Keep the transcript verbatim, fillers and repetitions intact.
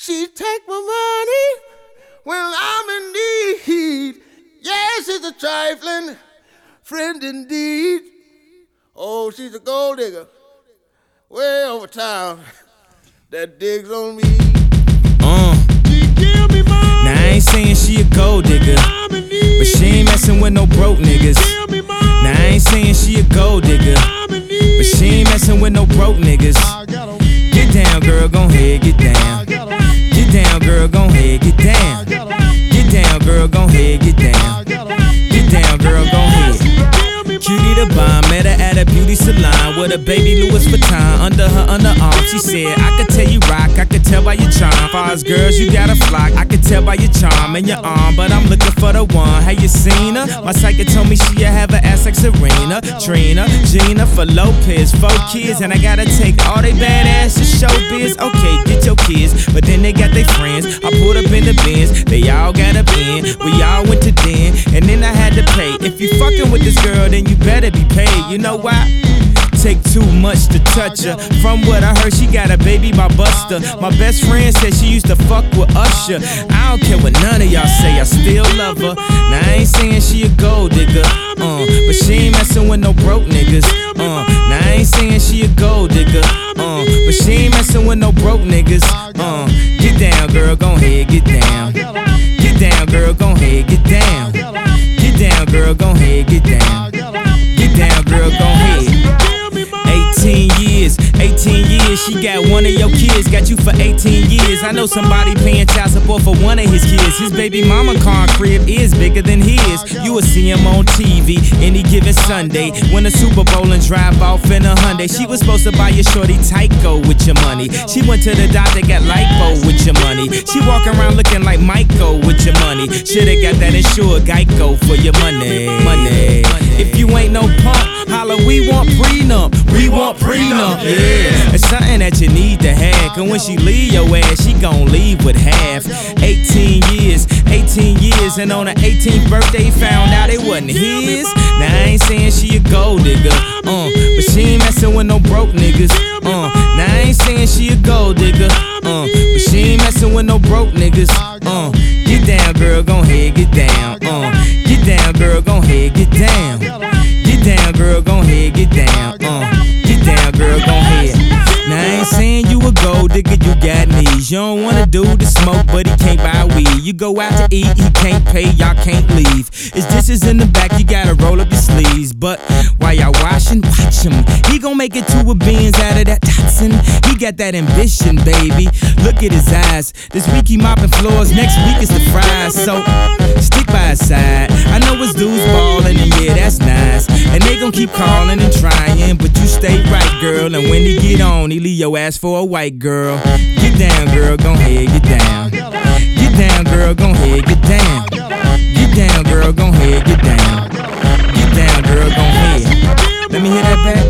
She take my money when I'm in need. Yes, she's a trifling friend indeed. Oh, she's a gold digger way over town that digs on me. Uh. Now I ain't saying she a gold digger, but she ain't messing with no broke niggas. Now I ain't saying she a gold digger, but she ain't messing with no broke niggas. Get down, girl, gon' head, get down. Get down, girl, gon' head, get down. Get down, girl, gon' head, get down. Get down, girl, gon' head. Cutie the bomb, met her at a beauty salon with a baby Louis Vuitton under her underarm. She said, I could tell you rock, I could tell by your charm. Far as girls, you got a flock, I could tell by your charm and your arm. But I'm looking for the one, have you seen her? My psychic told me she'll have an ass like Serena, Trina, Gina, for Lopez, four kids. And I gotta take all they badass to showbiz. Okay, get your kids, but then they got their friends. I pulled up in the Benz, they all got a bin. We all went to den, and then I had to pay. If you fucking with this girl, then you better be paid. You know why? Take too much to touch her. From what I heard, she got a baby by Buster. My best friend said she used to fuck with Usher. I don't care what none of y'all say, I still love her. Now I ain't saying she a gold digger, uh, but she ain't messing with no broke niggas. Uh, now I ain't saying she a gold digger, uh, but she ain't messing with no broke niggas. Uh, get down, girl, gon' head, get down. Get down, girl, gon' head, get down. Get down, girl, gon' head, get down. Get down, girl, gon' head. eighteen years, eighteen years, she got one of your kids, got you for eighteen years. I know somebody paying child support for one of his kids. His baby mama car crib is bigger than his. You will see him on T V any given Sunday, win a Super Bowl and drive off in a Hyundai. She was supposed to buy your shorty Tyco with your money. She went to the doctor, got lipo with your money. She walk around looking like Michael with your money. Shoulda got that insured Geico for your money. Money. If you ain't no punk, holla, we want prenup. We want prenup, yeah. It's something that you need to have, cause when she leave your ass, she gon' leave with half. eighteen years, eighteen years, and on her eighteenth birthday, found out it wasn't his. Now I ain't saying she a gold digger, uh, but she ain't messing with no broke niggas. Uh, now I ain't saying she a gold digger, uh, but she ain't messing with no broke niggas. Uh, get down, girl, gon' head, get down. Uh, get down, girl, gon' head, get down. Get down, girl, gon' head, get down. Uh, get down, girl, gon' head. Now I ain't saying you a gold digger, you got knees. You don't wanna do the smoke, but he can't buy weed. You go out to eat, he can't pay, y'all can't leave. His dishes in the back, you gotta roll up your sleeves. But while y'all washing, watch him. He gon' make it two of beans out of that toxin. He got that ambition, baby. Look at his eyes. This week he mopping floors, next week is the fries. So stick by his side. I know his dudes ballin', and yeah, that's nice. And they gon' keep calling and trying, but you stay right, girl. And when he get on, he leave your ass for a white girl. Get down, girl, gon' head, get down. Get down, girl, gon' head, get down. Get down, girl, gon' head, get down. Get down, girl, gon' head. Let me hear that back.